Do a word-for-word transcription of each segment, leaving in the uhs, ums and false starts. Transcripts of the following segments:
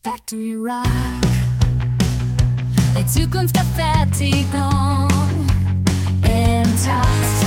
Factory Rock, die Zukunft der Fertigung intakt.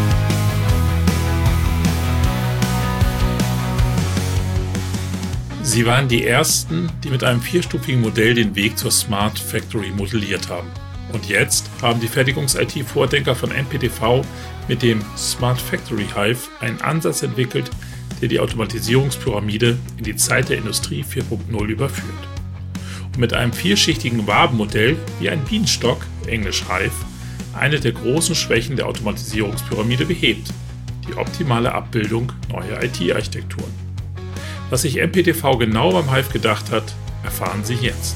Sie waren die Ersten, die mit einem vierstufigen Modell den Weg zur Smart Factory modelliert haben. Und jetzt haben die Fertigungs-I T-Vordenker von N P T V mit dem Smart Factory Hive einen Ansatz entwickelt, der die Automatisierungspyramide in die Zeit der Industrie vier Punkt null überführt. Und mit einem vierschichtigen Wabenmodell wie ein Bienenstock, englisch Hive, eine der großen Schwächen der Automatisierungspyramide behebt: die optimale Abbildung neuer I T-Architekturen. Was sich N P T V genau beim Hive gedacht hat, erfahren Sie jetzt.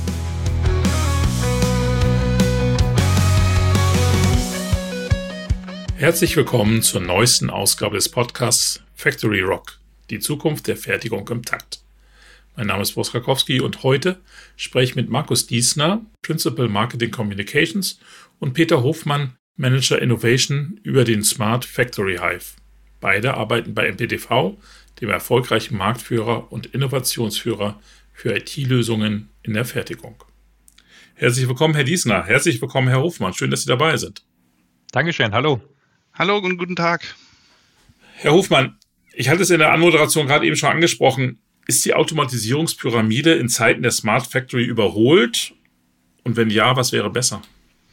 Herzlich willkommen zur neuesten Ausgabe des Podcasts Factory Rock, die Zukunft der Fertigung im Takt. Mein Name ist Boris Krakowski und heute spreche ich mit Markus Diesner, Principal Marketing Communications, und Peter Hofmann, Manager Innovation, über den Smart Factory Hive. Beide arbeiten bei N P T V, dem erfolgreichen Marktführer und Innovationsführer für I T-Lösungen in der Fertigung. Herzlich willkommen, Herr Diesner. Herzlich willkommen, Herr Hofmann. Schön, dass Sie dabei sind. Dankeschön. Hallo. Hallo und guten Tag. Herr Hofmann, ich hatte es in der Anmoderation gerade eben schon angesprochen. Ist die Automatisierungspyramide in Zeiten der Smart Factory überholt? Und wenn ja, was wäre besser?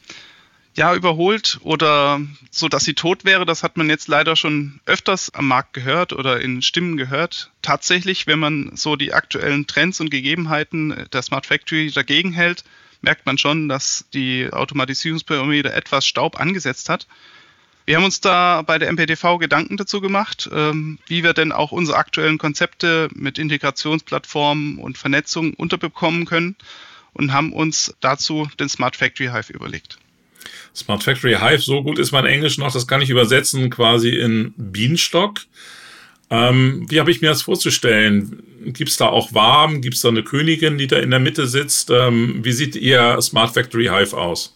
Ja, überholt oder so, dass sie tot wäre, das hat man jetzt leider schon öfters am Markt gehört oder in Stimmen gehört. Tatsächlich, wenn man so die aktuellen Trends und Gegebenheiten der Smart Factory dagegen hält, merkt man schon, dass die Automatisierungspyramide etwas Staub angesetzt hat. Wir haben uns da bei der N P T V Gedanken dazu gemacht, wie wir denn auch unsere aktuellen Konzepte mit Integrationsplattformen und Vernetzung unterbekommen können und haben uns dazu den Smart Factory Hive überlegt. Smart Factory Hive, so gut ist mein Englisch noch, das kann ich übersetzen quasi in Bienenstock. Ähm, wie habe ich mir das vorzustellen? Gibt es da auch Waben? Gibt es da eine Königin, die da in der Mitte sitzt? Ähm, wie sieht Ihr Smart Factory Hive aus?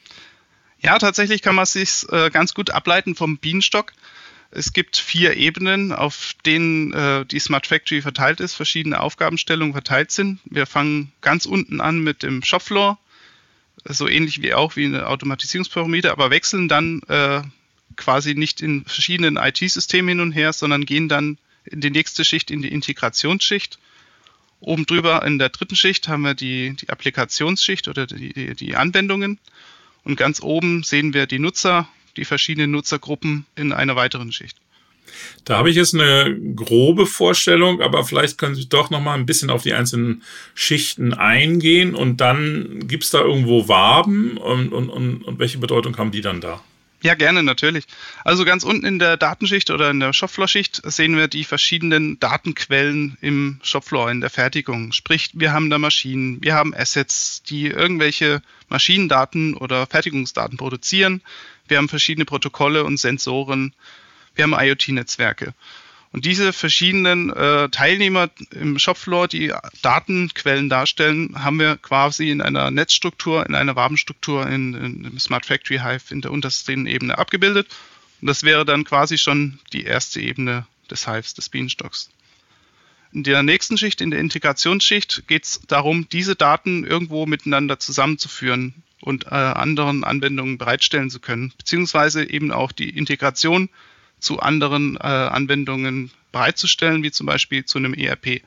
Ja, tatsächlich kann man es sich äh, ganz gut ableiten vom Bienenstock. Es gibt vier Ebenen, auf denen äh, die Smart Factory verteilt ist, verschiedene Aufgabenstellungen verteilt sind. Wir fangen ganz unten an mit dem Shopfloor, so ähnlich wie auch wie eine Automatisierungspyramide, aber wechseln dann äh, quasi nicht in verschiedenen I T-Systemen hin und her, sondern gehen dann in die nächste Schicht, in die Integrationsschicht. Oben drüber in der dritten Schicht haben wir die, die Applikationsschicht oder die, die, die Anwendungen. Und ganz oben sehen wir die Nutzer, die verschiedenen Nutzergruppen in einer weiteren Schicht. Da habe ich jetzt eine grobe Vorstellung, aber vielleicht können Sie doch noch mal ein bisschen auf die einzelnen Schichten eingehen und dann gibt es da irgendwo Waben und, und, und, und welche Bedeutung haben die dann da? Ja, gerne, natürlich. Also ganz unten in der Datenschicht oder in der Shopfloor-Schicht sehen wir die verschiedenen Datenquellen im Shopfloor, in der Fertigung. Sprich, wir haben da Maschinen, wir haben Assets, die irgendwelche Maschinendaten oder Fertigungsdaten produzieren. Wir haben verschiedene Protokolle und Sensoren. Wir haben I O T-Netzwerke. Und diese verschiedenen äh, Teilnehmer im Shopfloor, die Datenquellen darstellen, haben wir quasi in einer Netzstruktur, in einer Wabenstruktur in, in im Smart Factory Hive in der untersten Ebene abgebildet. Und das wäre dann quasi schon die erste Ebene des Hives, des Bienenstocks. In der nächsten Schicht, in der Integrationsschicht, geht es darum, diese Daten irgendwo miteinander zusammenzuführen und äh, anderen Anwendungen bereitstellen zu können, beziehungsweise eben auch die Integration zu anderen äh, Anwendungen bereitzustellen, wie zum Beispiel zu einem E R P.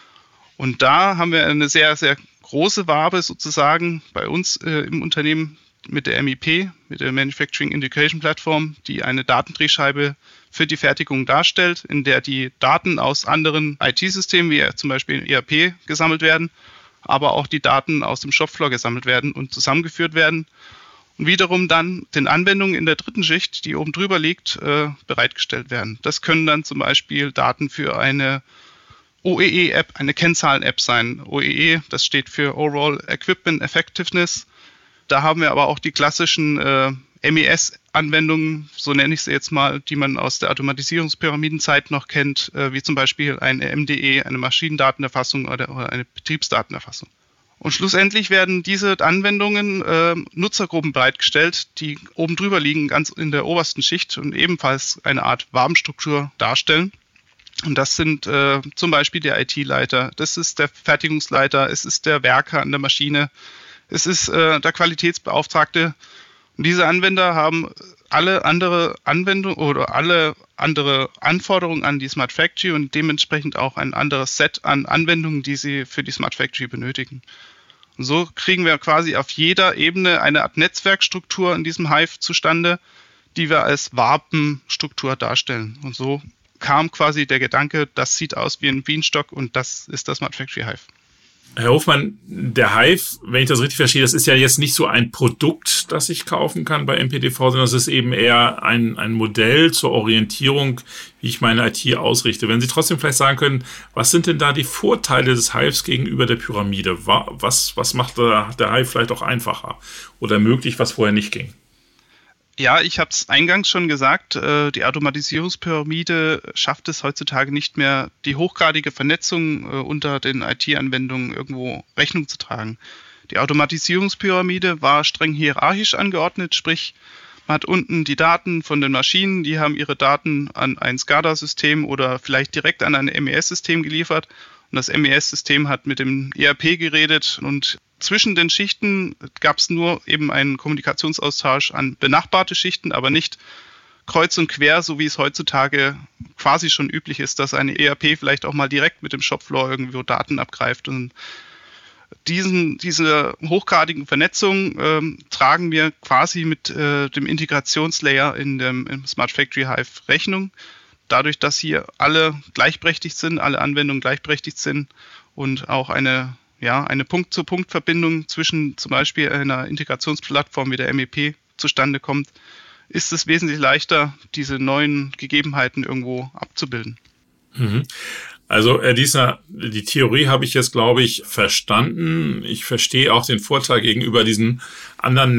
Und da haben wir eine sehr, sehr große Wabe sozusagen bei uns äh, im Unternehmen mit der M I P, mit der Manufacturing Integration Platform, die eine Datendrehscheibe für die Fertigung darstellt, in der die Daten aus anderen I T-Systemen, wie zum Beispiel E R P, gesammelt werden, aber auch die Daten aus dem Shopfloor gesammelt werden und zusammengeführt werden und wiederum dann den Anwendungen in der dritten Schicht, die oben drüber liegt, äh, bereitgestellt werden. Das können dann zum Beispiel Daten für eine O E E-App, eine Kennzahlen-App sein. O E E, das steht für Overall Equipment Effectiveness. Da haben wir aber auch die klassischen äh, M E S-Anwendungen, so nenne ich sie jetzt mal, die man aus der Automatisierungspyramidenzeit noch kennt, äh, wie zum Beispiel eine M D E, eine Maschinendatenerfassung oder, oder eine Betriebsdatenerfassung. Und schlussendlich werden diese Anwendungen äh, Nutzergruppen bereitgestellt, die oben drüber liegen, ganz in der obersten Schicht und ebenfalls eine Art Wabenstruktur darstellen. Und das sind äh, zum Beispiel der I T-Leiter, das ist der Fertigungsleiter, es ist der Werker an der Maschine, es ist äh, der Qualitätsbeauftragte. Und diese Anwender haben alle andere Anwendungen oder alle andere Anforderungen an die Smart Factory und dementsprechend auch ein anderes Set an Anwendungen, die sie für die Smart Factory benötigen. Und so kriegen wir quasi auf jeder Ebene eine Art Netzwerkstruktur in diesem Hive zustande, die wir als Wabenstruktur darstellen. Und so kam quasi der Gedanke, das sieht aus wie ein Bienenstock und das ist das Smart Factory Hive. Herr Hofmann, der Hive, wenn ich das richtig verstehe, das ist ja jetzt nicht so ein Produkt, das ich kaufen kann bei M P D V, sondern es ist eben eher ein, ein Modell zur Orientierung, wie ich meine I T ausrichte. Wenn Sie trotzdem vielleicht sagen können, was sind denn da die Vorteile des Hives gegenüber der Pyramide? Was, was macht der, der Hive vielleicht auch einfacher oder möglich, was vorher nicht ging? Ja, ich habe es eingangs schon gesagt, die Automatisierungspyramide schafft es heutzutage nicht mehr, die hochgradige Vernetzung unter den I T-Anwendungen irgendwo Rechnung zu tragen. Die Automatisierungspyramide war streng hierarchisch angeordnet, sprich, man hat unten die Daten von den Maschinen, die haben ihre Daten an ein SCADA-System oder vielleicht direkt an ein M E S-System geliefert und das M E S-System hat mit dem E R P geredet und zwischen den Schichten gab es nur eben einen Kommunikationsaustausch an benachbarte Schichten, aber nicht kreuz und quer, so wie es heutzutage quasi schon üblich ist, dass eine E R P vielleicht auch mal direkt mit dem Shopfloor irgendwo Daten abgreift. Und diesen, diese hochgradigen Vernetzungen ähm, tragen wir quasi mit äh, dem Integrationslayer in dem im Smart Factory Hive Rechnung. Dadurch, dass hier alle gleichberechtigt sind, alle Anwendungen gleichberechtigt sind und auch eine Ja, eine Punkt-zu-Punkt-Verbindung zwischen zum Beispiel einer Integrationsplattform wie der M E P zustande kommt, ist es wesentlich leichter, diese neuen Gegebenheiten irgendwo abzubilden. Mhm. Also, Herr Diesner, die Theorie habe ich jetzt, glaube ich, verstanden. Ich verstehe auch den Vorteil gegenüber diesen anderen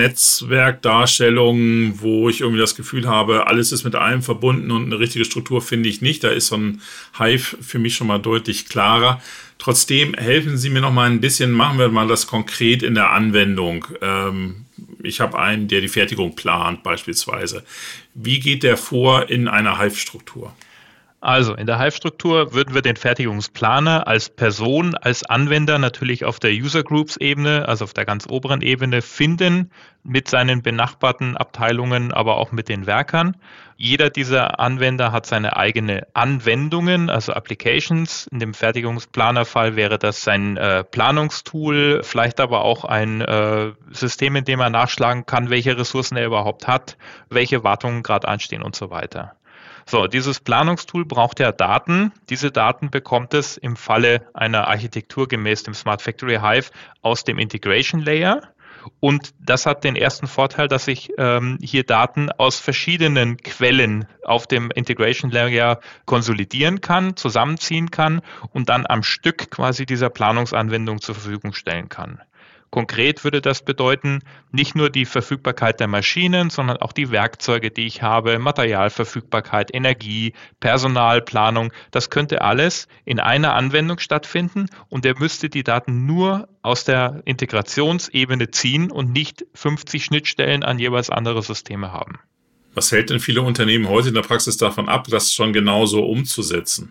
Netzwerkdarstellungen, wo ich irgendwie das Gefühl habe, alles ist mit allem verbunden und eine richtige Struktur finde ich nicht. Da ist so ein Hive für mich schon mal deutlich klarer. Trotzdem helfen Sie mir noch mal ein bisschen, machen wir mal das konkret in der Anwendung. Ähm, ich habe einen, der die Fertigung plant beispielsweise. Wie geht der vor in einer Hive-Struktur? Also in der Hive-Struktur würden wir den Fertigungsplaner als Person, als Anwender natürlich auf der User-Groups-Ebene, also auf der ganz oberen Ebene finden, mit seinen benachbarten Abteilungen, aber auch mit den Werkern. Jeder dieser Anwender hat seine eigene Anwendungen, also Applications. In dem Fertigungsplanerfall wäre das sein äh, Planungstool, vielleicht aber auch ein äh, System, in dem er nachschlagen kann, welche Ressourcen er überhaupt hat, welche Wartungen gerade anstehen und so weiter. So, dieses Planungstool braucht ja Daten. Diese Daten bekommt es im Falle einer Architektur gemäß dem Smart Factory Hive aus dem Integration Layer. Und das hat den ersten Vorteil, dass ich ähm, hier Daten aus verschiedenen Quellen auf dem Integration Layer konsolidieren kann, zusammenziehen kann und dann am Stück quasi dieser Planungsanwendung zur Verfügung stellen kann. Konkret würde das bedeuten, nicht nur die Verfügbarkeit der Maschinen, sondern auch die Werkzeuge, die ich habe, Materialverfügbarkeit, Energie, Personalplanung. Das könnte alles in einer Anwendung stattfinden und er müsste die Daten nur aus der Integrationsebene ziehen und nicht fünfzig Schnittstellen an jeweils andere Systeme haben. Was hält denn viele Unternehmen heute in der Praxis davon ab, das schon genauso umzusetzen?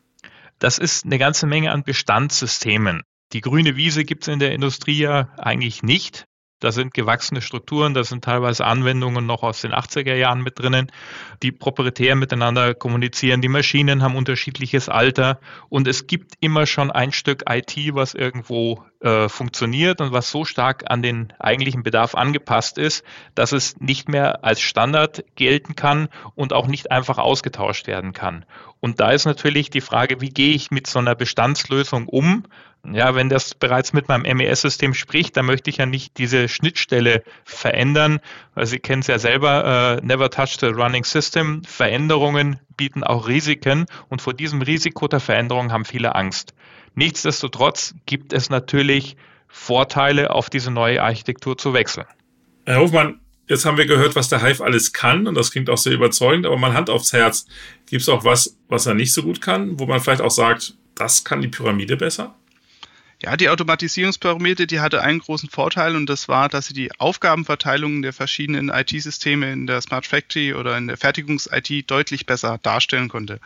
Das ist eine ganze Menge an Bestandssystemen. Die grüne Wiese gibt es in der Industrie ja eigentlich nicht. Da sind gewachsene Strukturen, da sind teilweise Anwendungen noch aus den achtziger Jahren mit drinnen, die proprietär miteinander kommunizieren. Die Maschinen haben unterschiedliches Alter und es gibt immer schon ein Stück I T, was irgendwo äh, funktioniert und was so stark an den eigentlichen Bedarf angepasst ist, dass es nicht mehr als Standard gelten kann und auch nicht einfach ausgetauscht werden kann. Und da ist natürlich die Frage, wie gehe ich mit so einer Bestandslösung um? Ja, wenn das bereits mit meinem M E S-System spricht, dann möchte ich ja nicht diese Schnittstelle verändern. Weil Sie kennen es ja selber, uh, never touch the running system. Veränderungen bieten auch Risiken und vor diesem Risiko der Veränderung haben viele Angst. Nichtsdestotrotz gibt es natürlich Vorteile, auf diese neue Architektur zu wechseln. Herr Hofmann, jetzt haben wir gehört, was der Hive alles kann und das klingt auch sehr überzeugend, aber mal Hand aufs Herz. Gibt es auch was, was er nicht so gut kann, wo man vielleicht auch sagt, das kann die Pyramide besser? Ja, die Automatisierungspyramide, die hatte einen großen Vorteil und das war, dass sie die Aufgabenverteilung der verschiedenen I T-Systeme in der Smart Factory oder in der Fertigungs-I T deutlich besser darstellen konnte.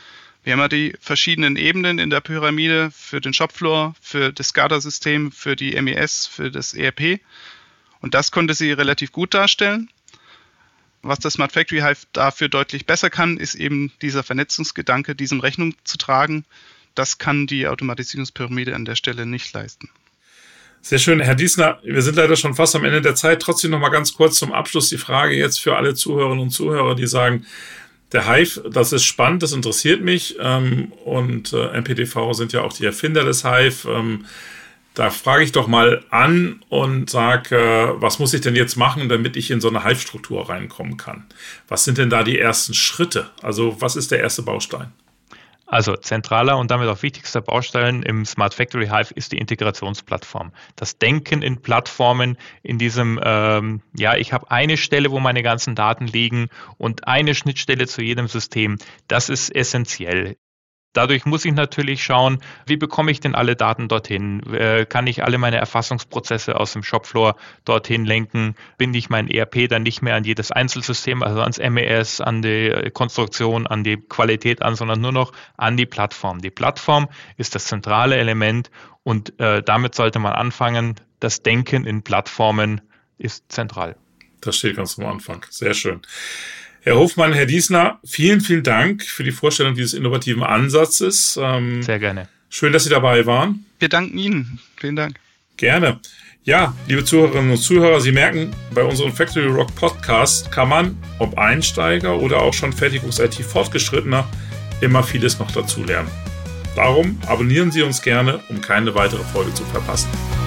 Wir haben ja die verschiedenen Ebenen in der Pyramide für den Shopfloor, für das SCADA-System, für die M E S, für das E R P. Und das konnte sie relativ gut darstellen. Was das Smart Factory Hive dafür deutlich besser kann, ist eben dieser Vernetzungsgedanke, diesem Rechnung zu tragen. Das kann die Automatisierungspyramide an der Stelle nicht leisten. Sehr schön. Herr Diesner, wir sind leider schon fast am Ende der Zeit. Trotzdem noch mal ganz kurz zum Abschluss die Frage jetzt für alle Zuhörerinnen und Zuhörer, die sagen, der Hive, das ist spannend, das interessiert mich. Ähm, und äh, M P D V sind ja auch die Erfinder des Hive. Ähm, da frage ich doch mal an und sage, äh, was muss ich denn jetzt machen, damit ich in so eine Hive-Struktur reinkommen kann? Was sind denn da die ersten Schritte? Also was ist der erste Baustein? Also zentraler und damit auch wichtigster Baustein im Smart Factory Hive ist die Integrationsplattform. Das Denken in Plattformen, in diesem, ähm, ja, ich habe eine Stelle, wo meine ganzen Daten liegen und eine Schnittstelle zu jedem System, das ist essentiell. Dadurch muss ich natürlich schauen, wie bekomme ich denn alle Daten dorthin? Äh, kann ich alle meine Erfassungsprozesse aus dem Shopfloor dorthin lenken? Binde ich mein E R P dann nicht mehr an jedes Einzelsystem, also ans M E S, an die Konstruktion, an die Qualität an, sondern nur noch an die Plattform. Die Plattform ist das zentrale Element und äh, damit sollte man anfangen. Das Denken in Plattformen ist zentral. Das steht ganz am Anfang. Sehr schön. Herr Hofmann, Herr Diesner, vielen, vielen Dank für die Vorstellung dieses innovativen Ansatzes. Ähm, Sehr gerne. Schön, dass Sie dabei waren. Wir danken Ihnen. Vielen Dank. Gerne. Ja, liebe Zuhörerinnen und Zuhörer, Sie merken, bei unserem Factory Rock Podcast kann man, ob Einsteiger oder auch schon Fertigungs-I T Fortgeschrittener, immer vieles noch dazulernen. Darum abonnieren Sie uns gerne, um keine weitere Folge zu verpassen.